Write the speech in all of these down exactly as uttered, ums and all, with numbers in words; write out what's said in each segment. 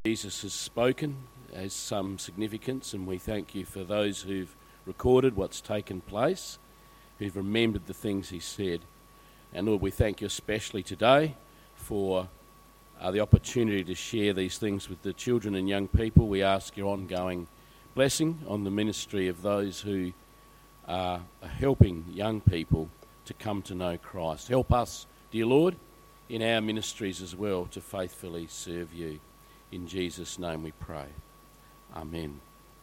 Jesus has spoken has some significance, and we thank you for those who've recorded what's taken place, who've remembered the things he said. And Lord, we thank you especially today for uh, the opportunity to share these things with the children and young people. We ask your ongoing blessing on the ministry of those who are helping young people to come to know Christ. Help us, dear Lord, in our ministries as well to faithfully serve you. In Jesus' name we pray. Amen.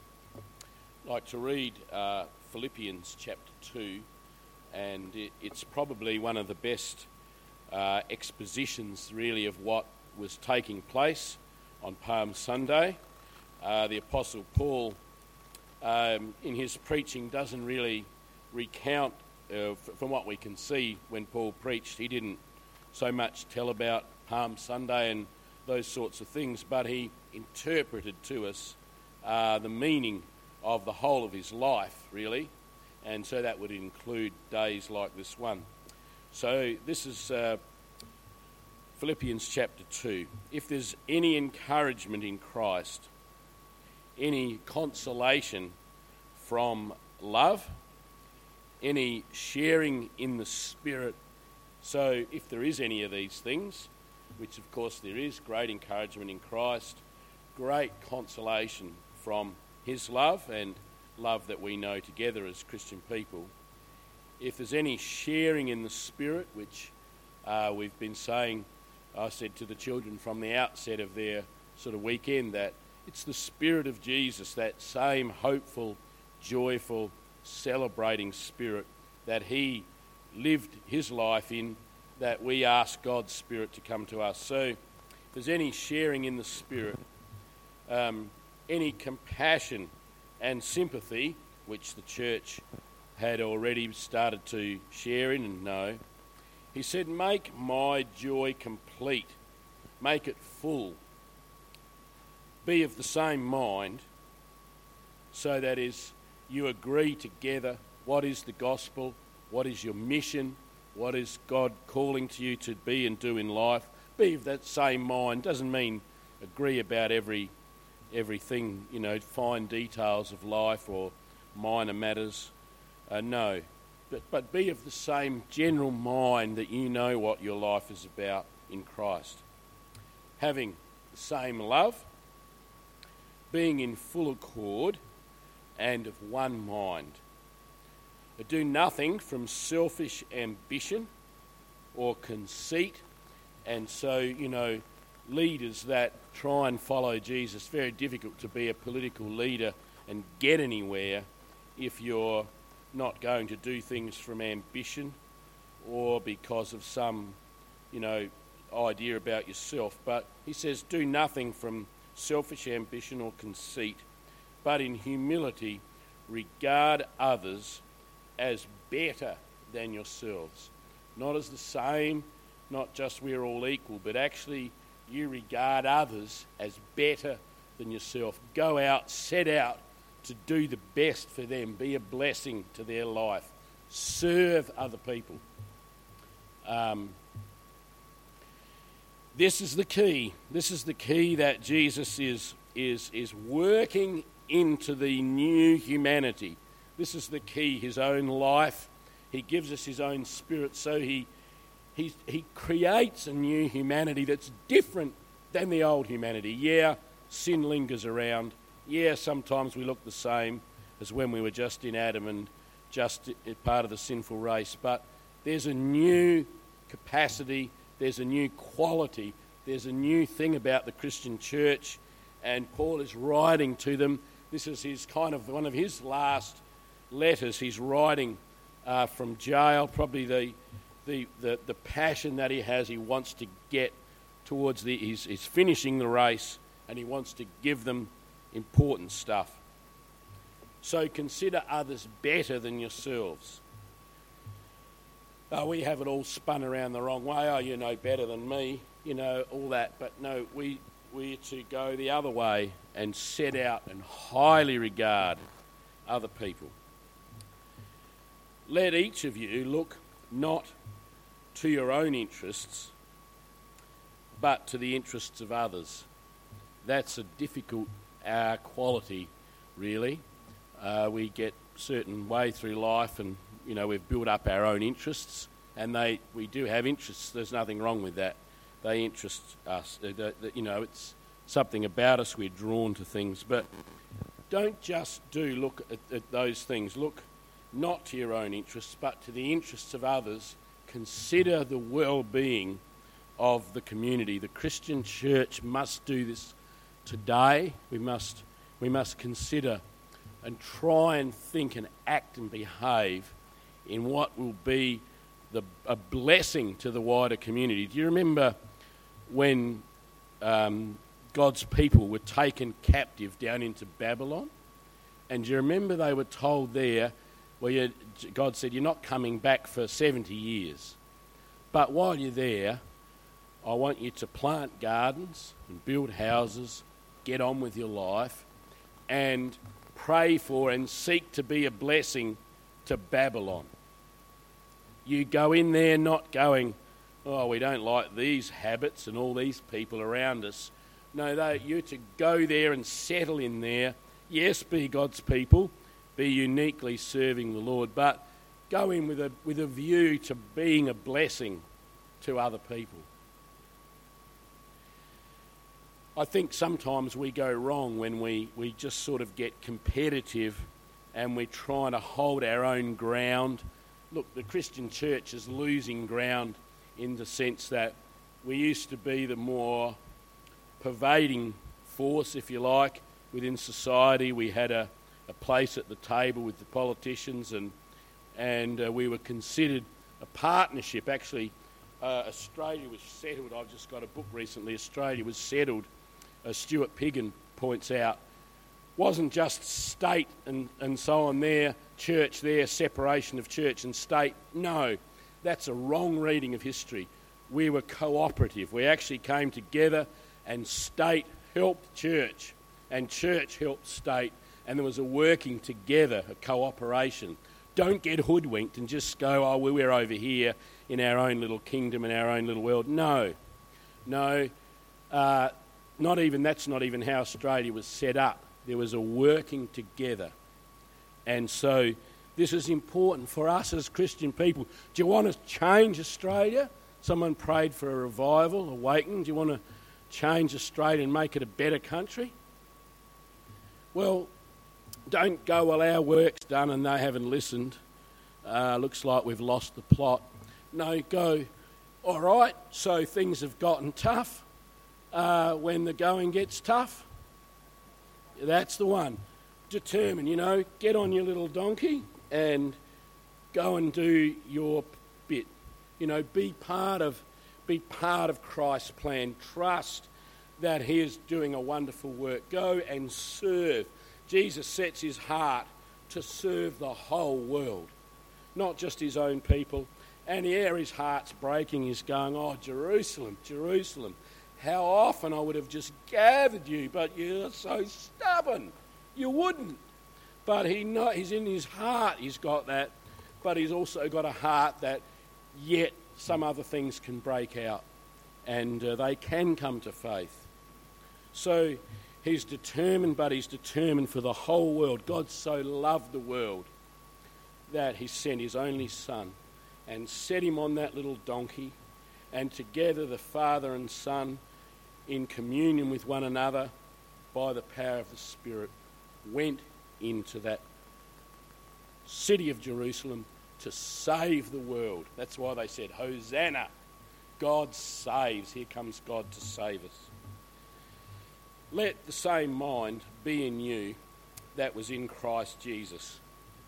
I'd like to read uh, Philippians chapter two, and it, it's probably one of the best uh, expositions really of what was taking place on Palm Sunday. Uh, the Apostle Paul, um, in his preaching, doesn't really recount, uh, f- from what we can see when Paul preached, he didn't so much tell about Palm Sunday and those sorts of things, but he interpreted to us uh, the meaning of the whole of his life, really, and so that would include days like this one. So this is uh, Philippians chapter two. If there's any encouragement in Christ, any consolation from love, any sharing in the Spirit, so if there is any of these things, which of course there is, great encouragement in Christ, great consolation from his love and love that we know together as Christian people. If there's any sharing in the Spirit, which uh, we've been saying, I said to the children from the outset of their sort of weekend that it's the Spirit of Jesus, that same hopeful, joyful, celebrating Spirit that he lived his life in, that we ask God's Spirit to come to us. So if there's any sharing in the Spirit, um, any compassion and sympathy, which the church had already started to share in and know, he said, make my joy complete, make it full, be of the same mind, so that is you agree together what is the gospel, what is your mission, what is God calling to you to be and do in life. Be of that same mind. Doesn't mean agree about every everything, you know, fine details of life or minor matters. Uh, no, but, but be of the same general mind that you know what your life is about in Christ. Having the same love, being in full accord and of one mind. Do nothing from selfish ambition or conceit. And so, you know, leaders that try and follow Jesus, it's very difficult to be a political leader and get anywhere if you're not going to do things from ambition or because of some, you know, idea about yourself. But he says, do nothing from selfish ambition or conceit, but in humility regard others as better than yourselves. Not as the same, not just we're all equal, but actually you regard others as better than yourself. Go out, set out to do the best for them, be a blessing to their life, serve other people. Um, this is the key. This is the key that Jesus is is is working into the new humanity. This is the key, his own life. He gives us his own Spirit, so he he he creates a new humanity that's different than the old humanity. Yeah, sin lingers around. Yeah, sometimes we look the same as when we were just in Adam and just part of the sinful race. But there's a new capacity, there's a new quality, there's a new thing about the Christian church, and Paul is writing to them. This is his kind of one of his last letters. He's writing uh, from jail, probably the, the the the passion that he has. He wants to get towards the. He's, he's finishing the race, and he wants to give them important stuff. So consider others better than yourselves. Oh, we have it all spun around the wrong way. Oh, you know better than me, you know, all that. But no, we we're to go the other way and set out and highly regard other people. Let each of you look not to your own interests, but to the interests of others. that's a difficult uh, quality, really. Uh, we get a certain way through life and, you know, we've built up our own interests, and they we do have interests. There's nothing wrong with that. They interest us. Uh, the, the, you know, it's something about us. We're drawn to things. But don't just do look at, at those things. Look not to your own interests, but to the interests of others. Consider the well-being of the community. The Christian church must do this today. We must we must consider and try and think and act and behave in what will be the, a blessing to the wider community. Do you remember when um, God's people were taken captive down into Babylon? And do you remember they were told there, well, you, God said, you're not coming back for seventy years. But while you're there, I want you to plant gardens and build houses, get on with your life, and pray for and seek to be a blessing to Babylon. You go in there not going, oh, we don't like these habits and all these people around us. No, they, you're to go there and settle in there. Yes, be God's people, be uniquely serving the Lord, but go in with a with a view to being a blessing to other people. I think sometimes we go wrong when we, we just sort of get competitive and we're trying to hold our own ground. Look, the Christian church is losing ground in the sense that we used to be the more pervading force, if you like, within society. We had a, a place at the table with the politicians, and and uh, we were considered a partnership. Actually, uh, Australia was settled. I've just got a book recently. Australia was settled, as Stuart Piggin points out, wasn't just state and, and so on there, church there, separation of church and state. No, that's a wrong reading of history. We were cooperative. We actually came together, and state helped church and church helped state, and there was a working together, a cooperation. Don't get hoodwinked and just go, oh, well, we're over here in our own little kingdom, in our own little world. No, no, uh, not even, that's not even how Australia was set up. There was a working together. And so this is important for us as Christian people. Do you want to change Australia? Someone prayed for a revival, awakening. Do you want to change Australia and make it a better country? Well, don't go, well, our work's done and they haven't listened. Uh, looks like we've lost the plot. No, go, all right, so things have gotten tough. Uh, when the going gets tough, that's the one. Determine, you know, get on your little donkey and go and do your bit. You know, be part of, be part of Christ's plan. Trust that he is doing a wonderful work. Go and serve. Jesus sets his heart to serve the whole world, not just his own people. And here his heart's breaking. He's going, oh, Jerusalem, Jerusalem, how often I would have just gathered you, but you're so stubborn. You wouldn't. But he know, he's in his heart, he's got that, but he's also got a heart that yet some other things can break out, and uh, they can come to faith. So he's determined, but he's determined for the whole world. God so loved the world that he sent his only son and set him on that little donkey, and together the Father and Son, in communion with one another by the power of the Spirit, went into that city of Jerusalem to save the world. That's why they said, Hosanna, God saves. Here comes God to save us. Let the same mind be in you that was in Christ Jesus.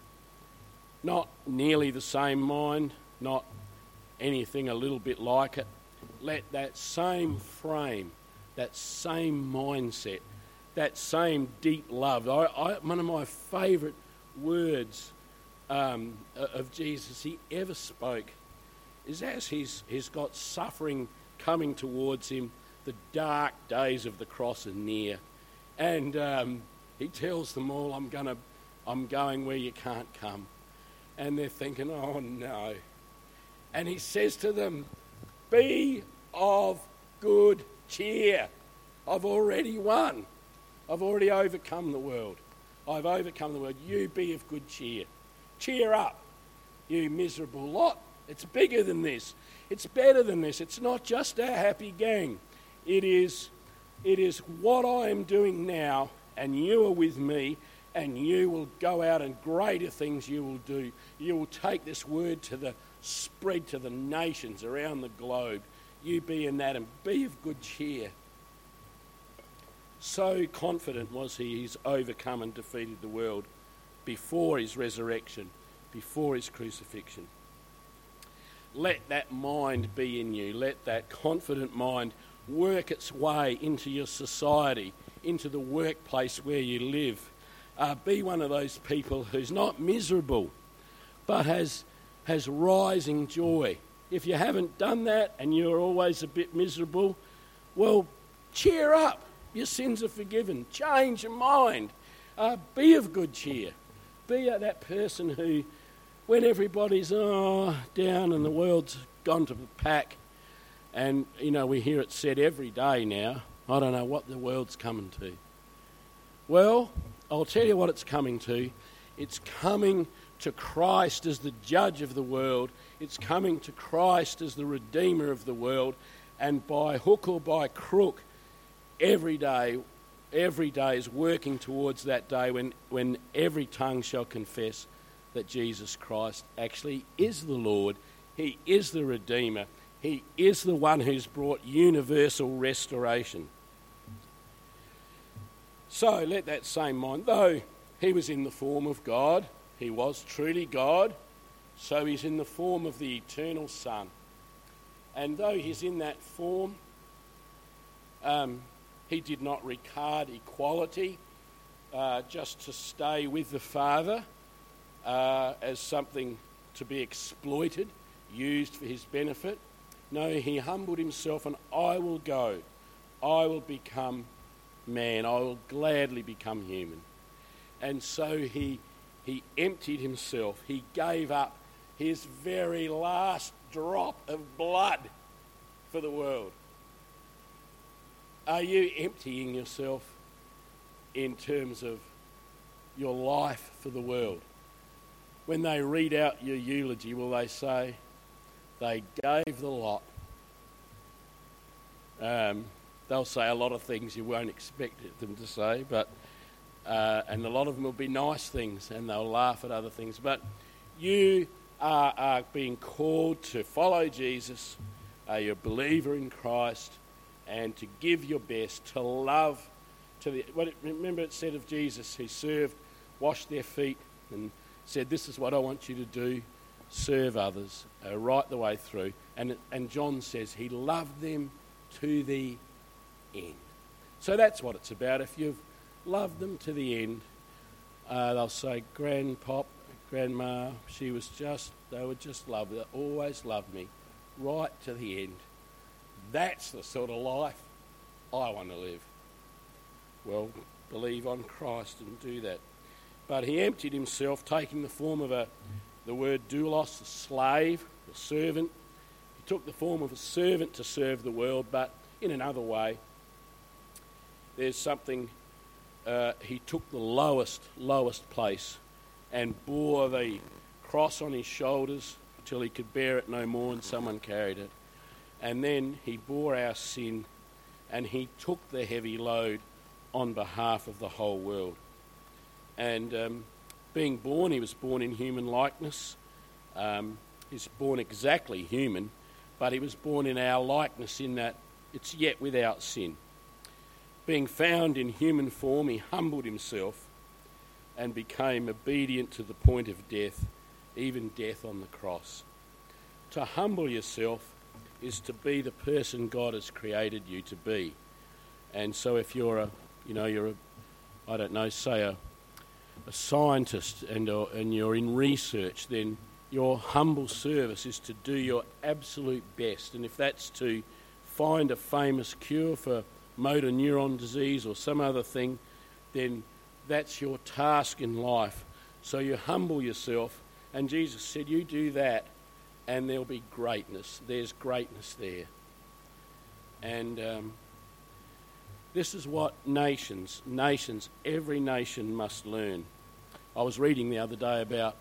Not nearly the same mind, not anything a little bit like it. Let that same frame, that same mindset, that same deep love. I, I, one of my favourite words um, of Jesus he ever spoke is as he's, he's got suffering coming towards him, the dark days of the cross are near, and um, he tells them all, I'm gonna, I'm going where you can't come. And they're thinking, oh no. And he says to them, be of good cheer. I've already won. I've already overcome the world. I've overcome the world. You be of good cheer. Cheer up, you miserable lot. It's bigger than this. It's better than this. It's not just a happy gang. It is, it is what I am doing now, and you are with me, and you will go out and greater things you will do. You will take this word to the spread to the nations around the globe. You be in that and be of good cheer. So confident was he, he's overcome and defeated the world before his resurrection, before his crucifixion. Let that mind be in you. Let that confident mind work its way into your society, into the workplace where you live. Uh, be one of those people who's not miserable, but has has rising joy. If you haven't done that and you're always a bit miserable, well, cheer up. Your sins are forgiven. Change your mind. Uh, be of good cheer. Be uh, that person who, when everybody's oh, down and the world's gone to the pack, and, you know, we hear it said every day now, I don't know what the world's coming to. Well, I'll tell you what it's coming to. It's coming to Christ as the judge of the world. It's coming to Christ as the redeemer of the world. And by hook or by crook, every day, every day is working towards that day when, when every tongue shall confess that Jesus Christ actually is the Lord. He is the Redeemer. He is the one who's brought universal restoration. So let that same mind, though he was in the form of God, he was truly God, so he's in the form of the eternal Son. And though he's in that form, um, he did not regard equality uh, just to stay with the Father uh, as something to be exploited, used for his benefit. No, he humbled himself, and I will go. I will become man. I will gladly become human. And so he he emptied himself. He gave up his very last drop of blood for the world. Are you emptying yourself in terms of your life for the world? When they read out your eulogy, will they say, they gave the lot? Um, they'll say a lot of things you won't expect them to say, but uh, and a lot of them will be nice things, and they'll laugh at other things. But you are, are being called to follow Jesus, uh, you're a believer in Christ, and to give your best, to love. To the what it, remember it said of Jesus, he served, washed their feet, and said, this is what I want you to do, serve others uh, right the way through. And, and John says he loved them to the end. So that's what it's about. If you've loved them to the end, uh, they'll say, Grandpop, Grandma, she was just, they were just loved, they always loved me, right to the end. That's the sort of life I want to live. Well, believe on Christ and do that. But he emptied himself, taking the form of a, the word doulos, a slave, a servant. He took the form of a servant to serve the world, but in another way. There's something, uh, he took the lowest, lowest place and bore the cross on his shoulders till he could bear it no more, and someone carried it. And then he bore our sin, and he took the heavy load on behalf of the whole world. And um, being born, he was born in human likeness. Um, he's born exactly human, but he was born in our likeness in that it's yet without sin. Being found in human form, he humbled himself and became obedient to the point of death, even death on the cross. To humble yourself is to be the person God has created you to be. And so if you're a, you know, you're a, I don't know, say a, a scientist and, uh, and you're in research, then your humble service is to do your absolute best. And if that's to find a famous cure for motor neuron disease or some other thing, then that's your task in life. So you humble yourself, and Jesus said, you do that, and there'll be greatness. There's greatness there. And um, This is what nations, nations, every nation must learn. I was reading the other day about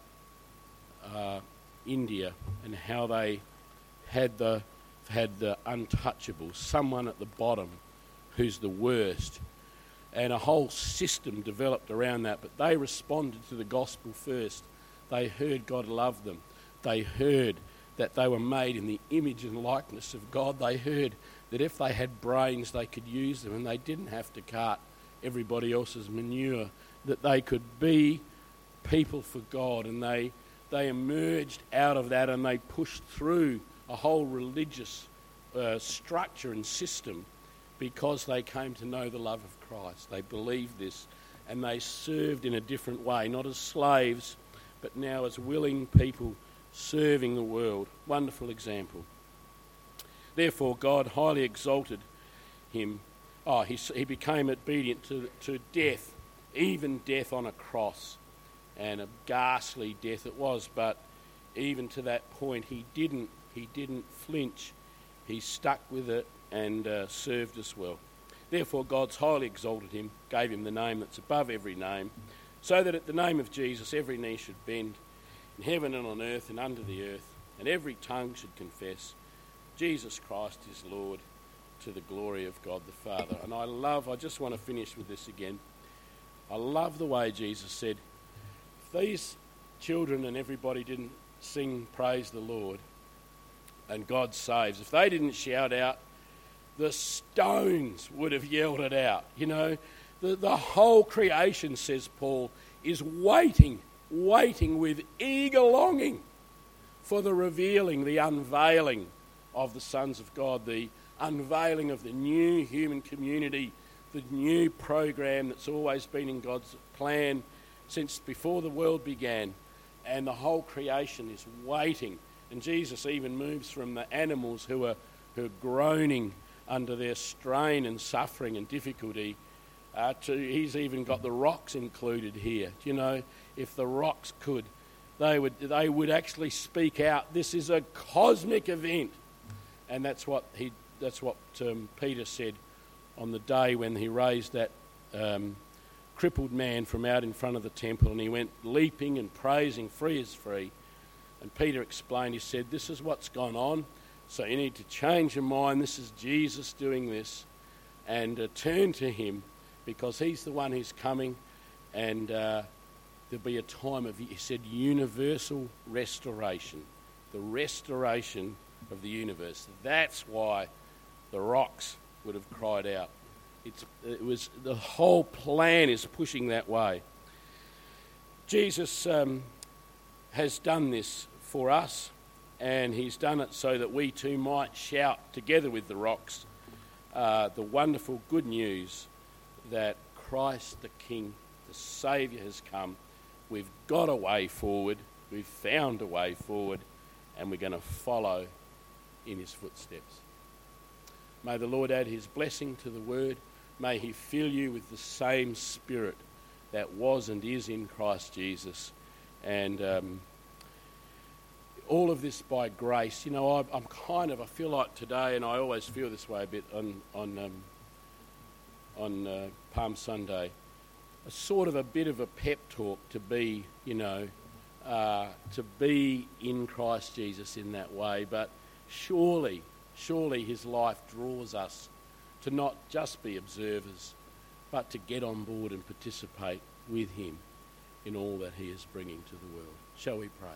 uh, India and how they had the had the untouchables, someone at the bottom who's the worst, and a whole system developed around that. But they responded to the gospel first. They heard God loved them. They heard that they were made in the image and likeness of God. They heard that if they had brains, they could use them, and they didn't have to cart everybody else's manure, that they could be people for God. And they they emerged out of that, and they pushed through a whole religious uh, structure and system because they came to know the love of Christ. They believed this, and they served in a different way, not as slaves, but now as willing people serving the world. Wonderful example. Therefore, God highly exalted him. Oh, he, he became obedient to, to death, even death on a cross. And a ghastly death it was, but even to that point, he didn't he didn't flinch. He stuck with it and uh, served us well. Therefore, God's highly exalted him, gave him the name that's above every name, so that at the name of Jesus every knee should bend, in heaven and on earth and under the earth, and every tongue should confess Jesus Christ is Lord, to the glory of God the Father. And I love, I just want to finish with this again. I love the way Jesus said, if these children and everybody didn't sing praise the Lord and God saves, if they didn't shout out, the stones would have yelled it out. You know, the, the whole creation, says Paul, is waiting, waiting with eager longing for the revealing, the unveiling of the sons of God, the unveiling of the new human community, the new program that's always been in God's plan since before the world began. And the whole creation is waiting. And Jesus even moves from the animals who are, who are groaning under their strain and suffering and difficulty uh, to, he's even got the rocks included here. You know, if the rocks could, they would, they would actually speak out. This is a cosmic event. And that's what he, that's what um, Peter said on the day when he raised that um, crippled man from out in front of the temple, and he went leaping and praising, free is free. And Peter explained, he said, this is what's gone on, so you need to change your mind. This is Jesus doing this, and uh, turn to him, because he's the one who's coming, and uh, there'll be a time of, he said, universal restoration, the restoration of the universe. That's why the rocks would have cried out. It's, it was the whole plan is pushing that way. Jesus um, has done this for us, and he's done it so that we too might shout together with the rocks uh, the wonderful good news that Christ the King, the Saviour, has come. We've got a way forward, we've found a way forward, and we're going to follow in his footsteps. May the Lord add his blessing to the word. May he fill you with the same spirit that was and is in Christ Jesus. And um, all of this by grace. You know, I, I'm kind of, I feel like today, and I always feel this way a bit on on um, on uh, Palm Sunday, a sort of a bit of a pep talk to be, you know, uh, to be in Christ Jesus in that way. But surely, surely his life draws us to not just be observers, but to get on board and participate with him in all that he is bringing to the world. Shall we pray?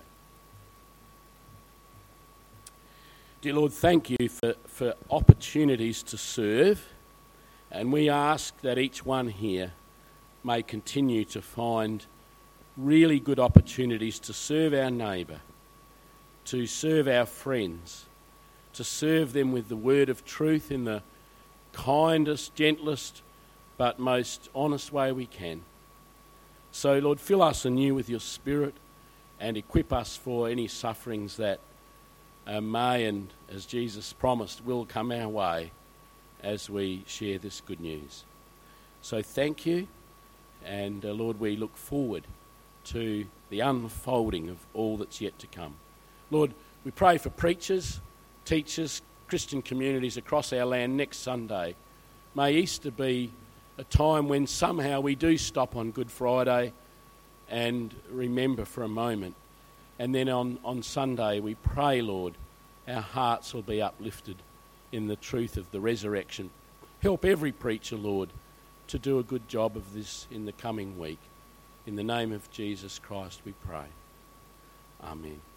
Dear Lord, thank you for, for opportunities to serve, and we ask that each one here may continue to find really good opportunities to serve our neighbour, to serve our friends, to serve them with the word of truth in the kindest, gentlest, but most honest way we can. So, Lord, fill us anew with your Spirit and equip us for any sufferings that uh, may, and as Jesus promised, will come our way as we share this good news. So thank you, and uh, Lord, we look forward to the unfolding of all that's yet to come. Lord, we pray for preachers, teachers, Christian communities across our land next Sunday, May Easter be a time when somehow we do stop on Good Friday and remember for a moment. And then on, on Sunday we pray, Lord, our hearts will be uplifted in the truth of the resurrection. Help every preacher, Lord, to do a good job of this in the coming week. In the name of Jesus Christ we pray. Amen.